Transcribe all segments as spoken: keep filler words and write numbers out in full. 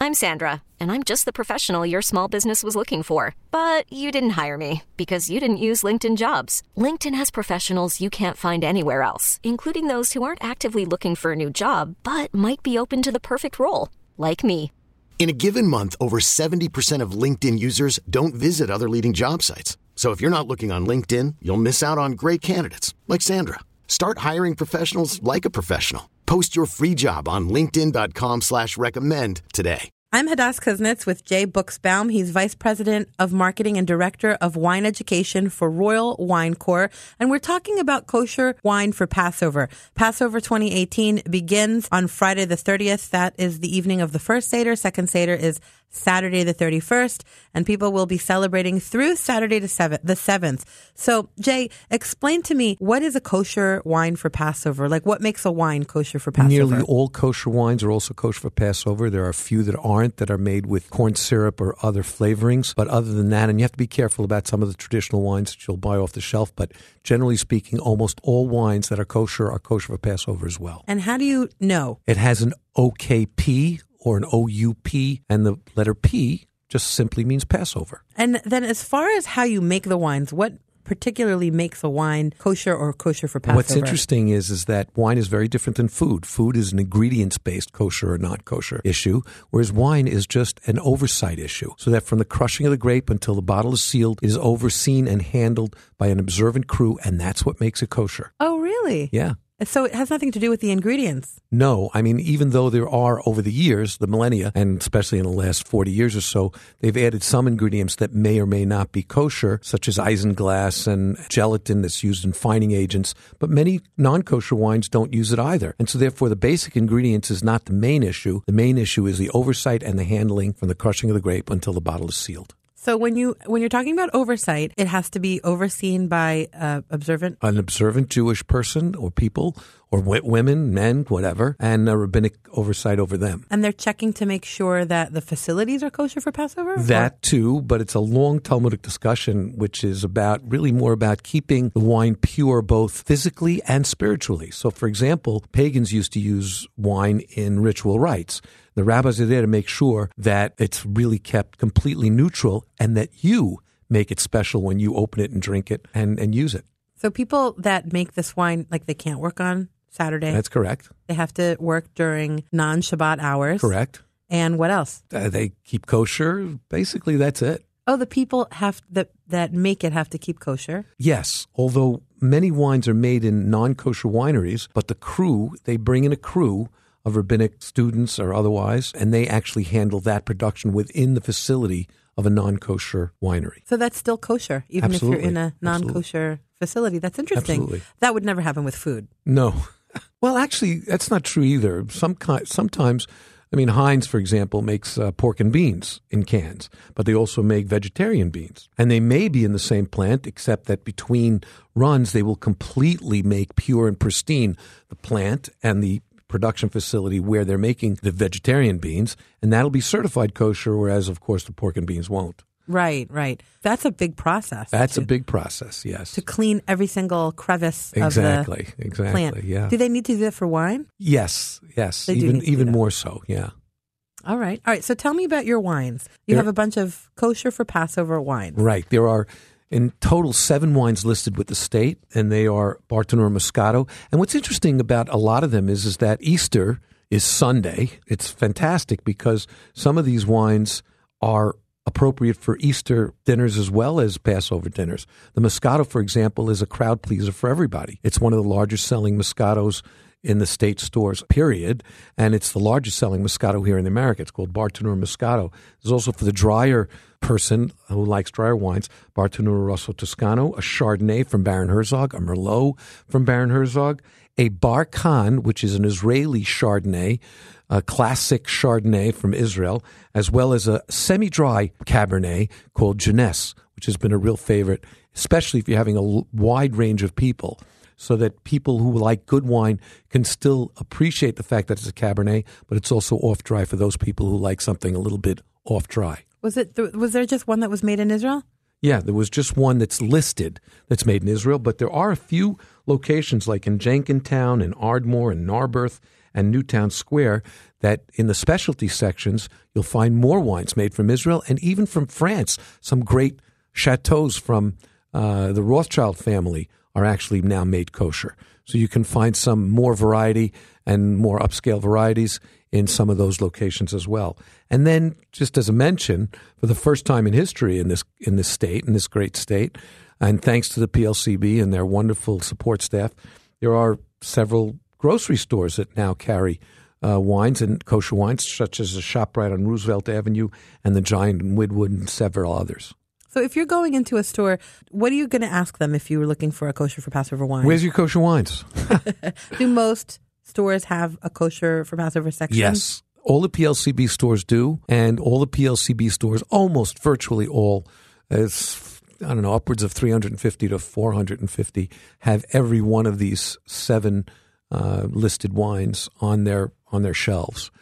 I'm Sandra, and I'm just the professional your small business was looking for. But you didn't hire me because you didn't use LinkedIn Jobs. LinkedIn has professionals you can't find anywhere else, including those who aren't actively looking for a new job, but might be open to the perfect role, like me. In a given month, over seventy percent of LinkedIn users don't visit other leading job sites. So if you're not looking on LinkedIn, you'll miss out on great candidates like Sandra. Start hiring professionals like a professional. Post your free job on linkedin.com slash recommend today. I'm Hadass Kuznets with Jay Buchsbaum. He's Vice President of Marketing and Director of Wine Education for Royal Wine Corps. And we're talking about kosher wine for Passover. Passover twenty eighteen begins on Friday the thirtieth. That is the evening of the first Seder. Second Seder is Saturday the thirty-first. And people will be celebrating through Saturday the seventh. So, Jay, explain to me, what is a kosher wine for Passover? Like, what makes a wine kosher for Passover? Nearly all kosher wines are also kosher for Passover. There are a few that aren't, that are made with corn syrup or other flavorings. But other than that, and you have to be careful about some of the traditional wines that you'll buy off the shelf, but generally speaking, almost all wines that are kosher are kosher for Passover as well. And how do you know? It has an O K P or an O U P, and the letter P just simply means Passover. And then as far as how you make the wines, what particularly makes a wine kosher or kosher for Passover? What's interesting is, is that wine is very different than food. Food is an ingredients-based kosher or not kosher issue, whereas wine is just an oversight issue. So that from the crushing of the grape until the bottle is sealed, it is overseen and handled by an observant crew, and that's what makes it kosher. Oh, really? Yeah. So it has nothing to do with the ingredients? No. I mean, even though there are, over the years, the millennia, and especially in the last forty years or so, they've added some ingredients that may or may not be kosher, such as isinglass and gelatin that's used in fining agents. But many non-kosher wines don't use it either. And so therefore, the basic ingredients is not the main issue. The main issue is the oversight and the handling from the crushing of the grape until the bottle is sealed. So when you when you're talking about oversight, it has to be overseen by uh, observant an observant Jewish person or people or w- women, men, whatever, and a rabbinic oversight over them. And they're checking to make sure that the facilities are kosher for Passover? That or? too, but it's a long Talmudic discussion, which is about really more about keeping the wine pure both physically and spiritually. So, for example, pagans used to use wine in ritual rites. The rabbis are there to make sure that it's really kept completely neutral and that you make it special when you open it and drink it and, and use it. So people that make this wine, like they can't work on Saturday? That's correct. They have to work during non-Shabbat hours? Correct. And what else? Uh, they keep kosher. Basically, that's it. Oh, the people have that that make it have to keep kosher? Yes, although many wines are made in non-kosher wineries, but the crew, they bring in a crew of rabbinic students or otherwise, and they actually handle that production within the facility of a non-kosher winery. So that's still kosher, even Absolutely. if you're in a non-kosher Absolutely. facility. That's interesting. Absolutely. That would never happen with food. No. Well, actually, that's not true either. Some kind, sometimes, I mean, Heinz, for example, makes uh, pork and beans in cans, but they also make vegetarian beans. And they may be in the same plant, except that between runs, they will completely make pure and pristine the plant and the production facility where they're making the vegetarian beans, and that'll be certified kosher, whereas, of course, the pork and beans won't. Right, right. That's a big process. That's to, a big process, yes. To clean every single crevice exactly, of the exactly, plant. Yeah. Do they need to do that for wine? Yes, yes. They do even need to even do that. more so, yeah. All right. All right. So tell me about your wines. You There- have a bunch of kosher for Passover wines. Right. There are in total seven wines listed with the state, and they are Bartonura Moscato. And what's interesting about a lot of them is, is that Easter is Sunday. It's fantastic because some of these wines are appropriate for Easter dinners as well as Passover dinners. The Moscato, for example, is a crowd pleaser for everybody. It's one of the largest selling Moscatos in the state stores, period. And it's the largest selling Moscato here in America. It's called Bartonura Moscato. There's also for the drier person who likes drier wines, Bartonura Rosso Toscano, a Chardonnay from Baron Herzog, a Merlot from Baron Herzog, a Barkan, which is an Israeli Chardonnay, a classic Chardonnay from Israel, as well as a semi-dry Cabernet called Jeunesse, which has been a real favorite, especially if you're having a l- wide range of people, so that people who like good wine can still appreciate the fact that it's a Cabernet, but it's also off-dry for those people who like something a little bit off-dry. Was it? Th- was there just one that was made in Israel? Yeah, there was just one that's listed that's made in Israel, but there are a few locations like in Jenkintown and Ardmore and Narberth and Newtown Square, that in the specialty sections, you'll find more wines made from Israel and even from France. Some great chateaus from uh, the Rothschild family are actually now made kosher. So you can find some more variety and more upscale varieties in some of those locations as well. And then, just as a mention, for the first time in history in this in this state, in this great state, and thanks to the P L C B and their wonderful support staff, there are several grocery stores that now carry uh, wines and kosher wines, such as the ShopRite on Roosevelt Avenue and the Giant in Widwood and several others. So if you're going into a store, what are you going to ask them if you were looking for a kosher for Passover wine? Where's your kosher wines? Do most stores have a kosher for Passover section? Yes. All the P L C B stores do, and all the P L C B stores, almost virtually all, it's, I don't know, upwards of three hundred fifty to four hundred fifty, have every one of these seven uh, listed wines on their on their shelves.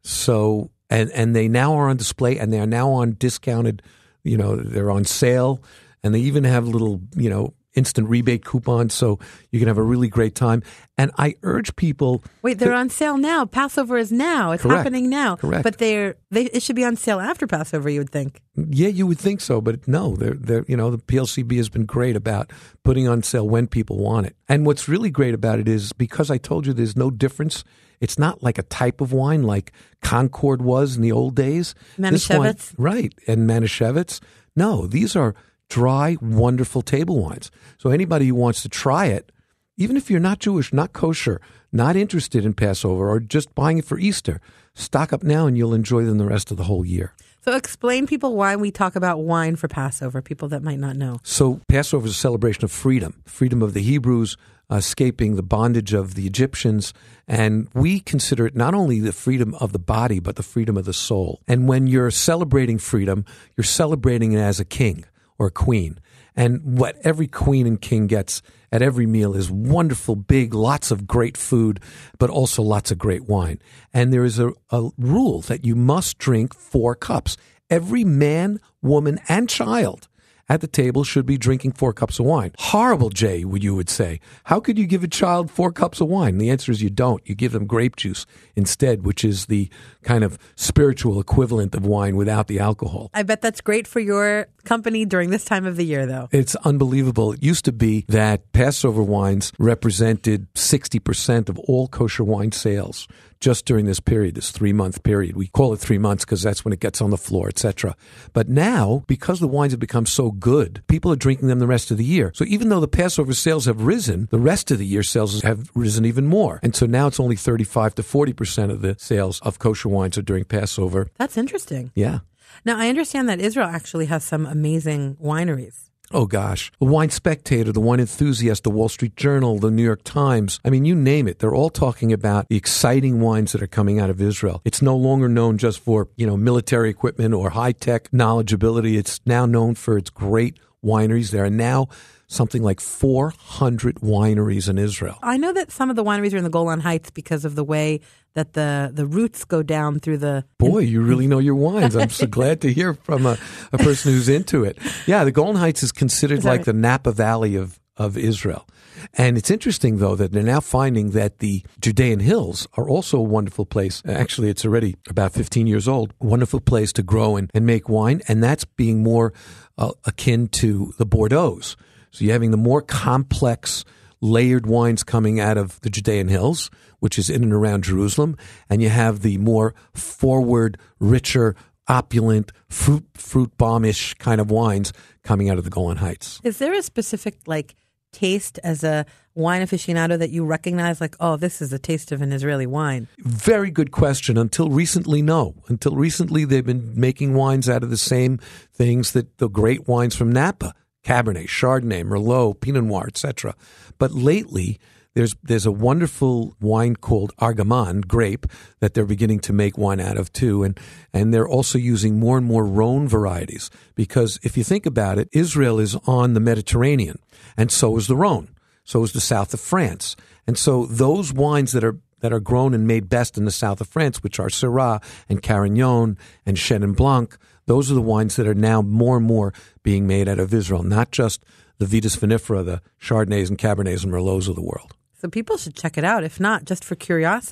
So, and, and they now are on display, and they are now on discounted. You know, they're on sale, and they even have little, you know, instant rebate coupons, so you can have a really great time. And I urge people... Wait, they're to, on sale now. Passover is now. It's correct, happening now. Correct. But they're they it should be on sale after Passover, you would think. Yeah, you would think so, but no. They're, they're, you know, the P L C B has been great about putting on sale when people want it. And what's really great about it is, because I told you there's no difference, it's not like a type of wine like Concord was in the old days. Manischewitz. Right, and Manischewitz. No, these are dry, wonderful table wines. So anybody who wants to try it, even if you're not Jewish, not kosher, not interested in Passover, or just buying it for Easter, stock up now and you'll enjoy them the rest of the whole year. So explain people why we talk about wine for Passover, people that might not know. So Passover is a celebration of freedom, freedom of the Hebrews, escaping the bondage of the Egyptians. And we consider it not only the freedom of the body, but the freedom of the soul. And when you're celebrating freedom, you're celebrating it as a king or a queen. And what every queen and king gets at every meal is wonderful, big, lots of great food, but also lots of great wine. And there is a, a rule that you must drink four cups. Every man, woman, and child at the table should be drinking four cups of wine. Horrible, Jay, you would say. How could you give a child four cups of wine? The answer is you don't. You give them grape juice instead, which is the kind of spiritual equivalent of wine without the alcohol. I bet that's great for your company during this time of the year, though. It's unbelievable. It used to be that Passover wines represented sixty percent of all kosher wine sales just during this period, this three-month period. We call it three months because that's when it gets on the floor, et cetera. But now, because the wines have become so good, people are drinking them the rest of the year. So even though the Passover sales have risen, the rest of the year sales have risen even more. And so now it's only thirty-five to forty percent of the sales of kosher wines are during Passover. That's interesting. Yeah. Now, I understand that Israel actually has some amazing wineries. Oh, gosh. The Wine Spectator, the Wine Enthusiast, the Wall Street Journal, the New York Times. I mean, you name it. They're all talking about the exciting wines that are coming out of Israel. It's no longer known just for, you know, military equipment or high-tech knowledgeability. It's now known for its great wineries. There are now something like four hundred wineries in Israel. I know that some of the wineries are in the Golan Heights because of the way that the, the roots go down through the... Boy, you really know your wines. I'm so glad to hear from a, a person who's into it. Yeah, the Golan Heights is considered is like right? the Napa Valley of, of Israel. And it's interesting, though, that they're now finding that the Judean Hills are also a wonderful place. Actually, it's already about fifteen years old. A wonderful place to grow and, and make wine. And that's being more uh, akin to the Bordeaux's. So you're having the more complex, layered wines coming out of the Judean Hills, which is in and around Jerusalem, and you have the more forward, richer, opulent, fruit fruit bomb-ish kind of wines coming out of the Golan Heights. Is there a specific, like, taste as a wine aficionado that you recognize, like, oh, this is the taste of an Israeli wine? Very good question. Until recently, no. Until recently, they've been making wines out of the same things that the great wines from Napa. Cabernet, Chardonnay, Merlot, Pinot Noir, et cetera. But lately, there's there's a wonderful wine called Argaman, grape, that they're beginning to make wine out of too. And, and they're also using more and more Rhone varieties. Because if you think about it, Israel is on the Mediterranean, and so is the Rhone. So is the south of France. And so those wines that are that are grown and made best in the south of France, which are Syrah and Carignan and Chenin Blanc, those are the wines that are now more and more being made out of Israel, not just the Vitis vinifera, the Chardonnays and Cabernets and Merlots of the world. So people should check it out, if not, just for curiosity.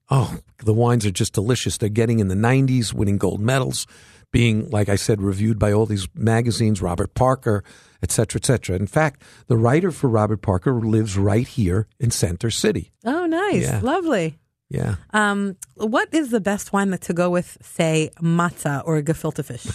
Oh, the wines are just delicious. They're getting in the nineties, winning gold medals, being, like I said, reviewed by all these magazines, Robert Parker, et cetera, et cetera. In fact, the writer for Robert Parker lives right here in Center City. Oh, nice. Yeah. Lovely. Yeah. Um, what is the best wine to go with, say, matzah or gefilte fish?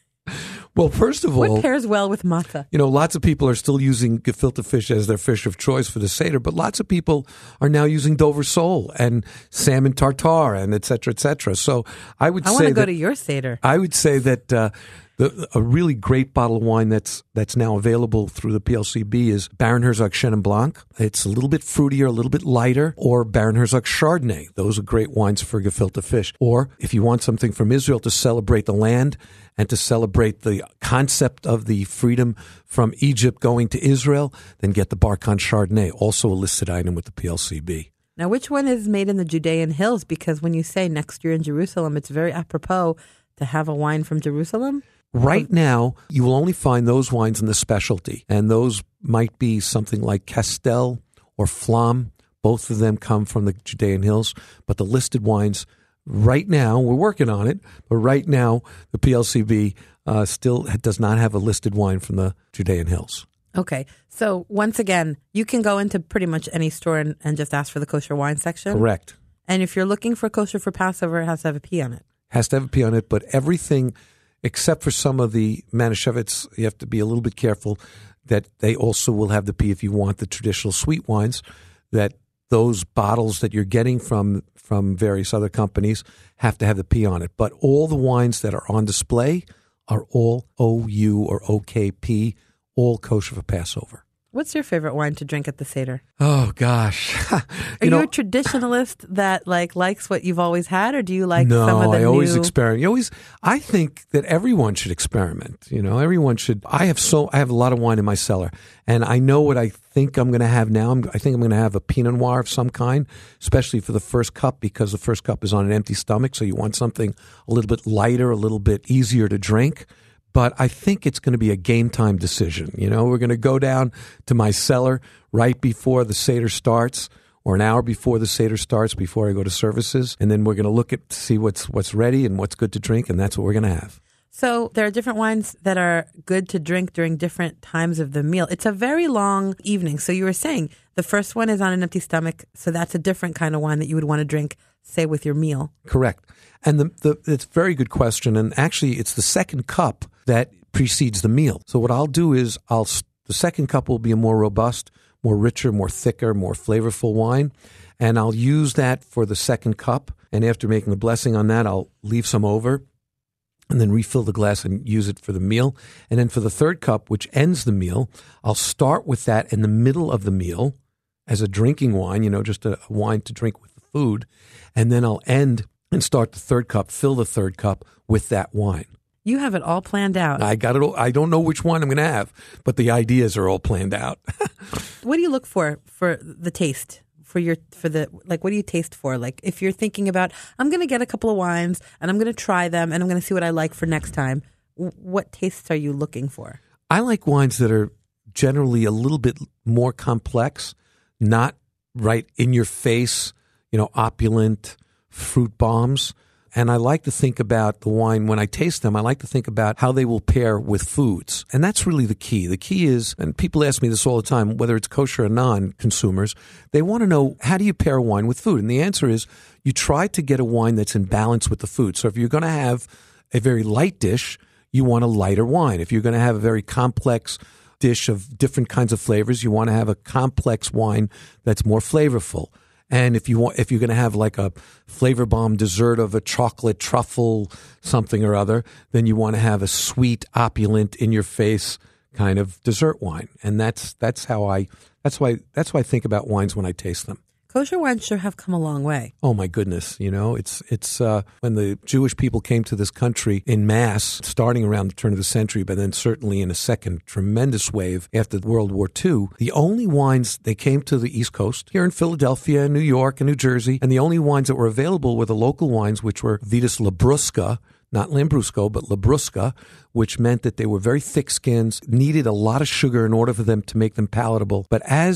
Well, first of all, what pairs well with matzah? You know, lots of people are still using gefilte fish as their fish of choice for the Seder, but lots of people are now using Dover sole and salmon tartare and et cetera, et cetera. So I would I say want to go that- to your Seder. I would say that uh, the, a really great bottle of wine that's that's now available through the P L C B is Baron Herzog Chenin Blanc. It's a little bit fruitier, a little bit lighter, or Baron Herzog Chardonnay. Those are great wines for gefilte fish. Or if you want something from Israel to celebrate the land and to celebrate the concept of the freedom from Egypt going to Israel, then get the Barkhan Chardonnay, also a listed item with the P L C B. Now, which one is made in the Judean hills? Because when you say next year in Jerusalem, it's very apropos to have a wine from Jerusalem. Right now, you will only find those wines in the specialty, and those might be something like Castel or Flam. Both of them come from the Judean hills, but the listed wines right now, we're working on it, but right now, the P L C B uh, still does not have a listed wine from the Judean hills. Okay. So once again, you can go into pretty much any store and, and just ask for the kosher wine section. Correct. And if you're looking for kosher for Passover, it has to have a P on it. Has to have a P on it, but everything except for some of the Manischewitz, you have to be a little bit careful that they also will have the P if you want the traditional sweet wines, that those bottles that you're getting from from various other companies have to have the P on it. But all the wines that are on display are all O U or O K P, all kosher for Passover. What's your favorite wine to drink at the Seder? Oh, gosh. you Are know, you a traditionalist that like likes what you've always had, or do you like no, some of the I always new... experiment. You always, I think that everyone should experiment. You know, everyone should. I have so I have a lot of wine in my cellar, and I know what I think I'm going to have now. I'm, I think I'm going to have a Pinot Noir of some kind, especially for the first cup, because the first cup is on an empty stomach, so you want something a little bit lighter, a little bit easier to drink. But I think it's going to be a game time decision. You know, we're going to go down to my cellar right before the Seder starts, or an hour before the Seder starts, before I go to services, and then we're going to look at see what's what's ready and what's good to drink, and that's what we're going to have. So there are different wines that are good to drink during different times of the meal. It's a very long evening. So you were saying the first one is on an empty stomach, so that's a different kind of wine that you would want to drink, say, with your meal. Correct. And the, the it's a very good question, and actually it's the second cup that precedes the meal. So what I'll do is I'll the second cup will be a more robust, more richer, more thicker, more flavorful wine, and I'll use that for the second cup. And after making a blessing on that, I'll leave some over and then refill the glass and use it for the meal. And then for the third cup, which ends the meal, I'll start with that in the middle of the meal as a drinking wine, you know, just a, a wine to drink with the food. And then I'll end and start the third cup, fill the third cup with that wine. You have it all planned out. I got it all. I don't know which one I'm going to have, but the ideas are all planned out. What do you look for for the taste? For your for the like, what do you taste for? Like, if you're thinking about, I'm going to get a couple of wines and I'm going to try them and I'm going to see what I like for next time. What tastes are you looking for? I like wines that are generally a little bit more complex, not right in your face, you know, opulent fruit bombs. And I like to think about the wine when I taste them. I like to think about how they will pair with foods. And that's really the key. The key is, and people ask me this all the time, whether it's kosher or non-consumers, they want to know, how do you pair wine with food? And the answer is, you try to get a wine that's in balance with the food. So if you're going to have a very light dish, you want a lighter wine. If you're going to have a very complex dish of different kinds of flavors, you want to have a complex wine that's more flavorful. And if you want, if you're going to have like a flavor bomb dessert of a chocolate truffle something or other, then you want to have a sweet, opulent, in your face kind of dessert wine. And that's that's how I that's why that's why I think about wines when I taste them. Kosher wines sure have come a long way. Oh my goodness! You know, it's it's uh, when the Jewish people came to this country in mass, starting around the turn of the century, but then certainly in a second tremendous wave after World War Two. The only wines they came to the East Coast here in Philadelphia, New York, and New Jersey, and the only wines that were available were the local wines, which were Vitis Labrusca. Not Lambrusco, but Labrusca, which meant that they were very thick skins, needed a lot of sugar in order for them to make them palatable. But as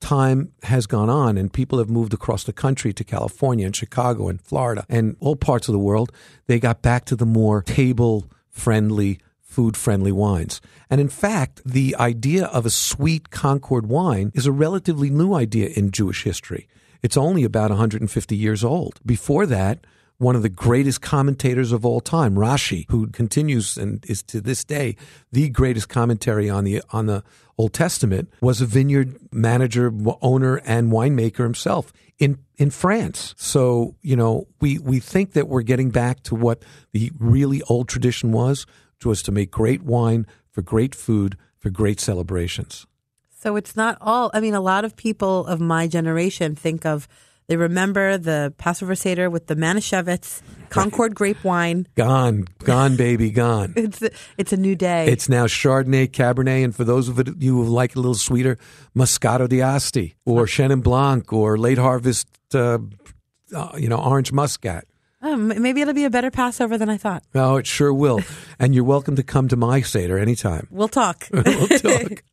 time has gone on and people have moved across the country to California and Chicago and Florida and all parts of the world, they got back to the more table-friendly, food-friendly wines. And in fact, the idea of a sweet Concord wine is a relatively new idea in Jewish history. It's only about one hundred fifty years old. Before that, one of the greatest commentators of all time, Rashi, who continues and is to this day the greatest commentary on the on the Old Testament, was a vineyard manager, owner, and winemaker himself in in France. So, you know, we, we think that we're getting back to what the really old tradition was, which was to make great wine for great food, for great celebrations. So it's not all, I mean, a lot of people of my generation think of, they remember the Passover Seder with the Manischewitz, Concord grape wine. Gone, gone, baby, gone. It's a, it's a new day. It's now Chardonnay, Cabernet, and for those of you who like it a little sweeter, Moscato d'Asti or Chenin Blanc or late harvest, uh, uh, you know, orange muscat. Oh, maybe it'll be a better Passover than I thought. Oh, it sure will. And you're welcome to come to my Seder anytime. We'll talk. We'll talk.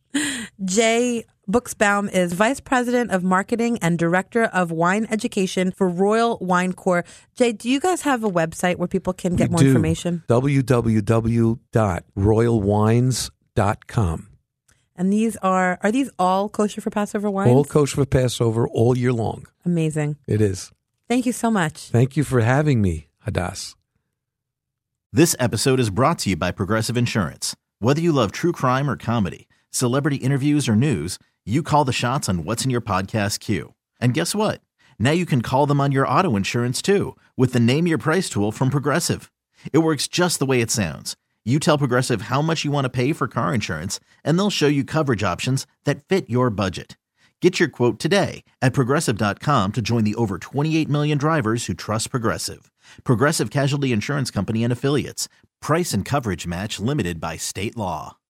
Jay Buchsbaum is Vice President of Marketing and Director of Wine Education for Royal Wine Corps. Jay, do you guys have a website where people can get we more do. information? w w w dot royal wines dot com. And these are, are these all kosher for Passover wines? All kosher for Passover all year long. Amazing. It is. Thank you so much. Thank you for having me, Hadass. This episode is brought to you by Progressive Insurance. Whether you love true crime or comedy, celebrity interviews or news, you call the shots on what's in your podcast queue. And guess what? Now you can call them on your auto insurance too with the Name Your Price tool from Progressive. It works just the way it sounds. You tell Progressive how much you want to pay for car insurance, and they'll show you coverage options that fit your budget. Get your quote today at Progressive dot com to join the over twenty-eight million drivers who trust Progressive. Progressive Casualty Insurance Company and Affiliates. Price and coverage match limited by state law.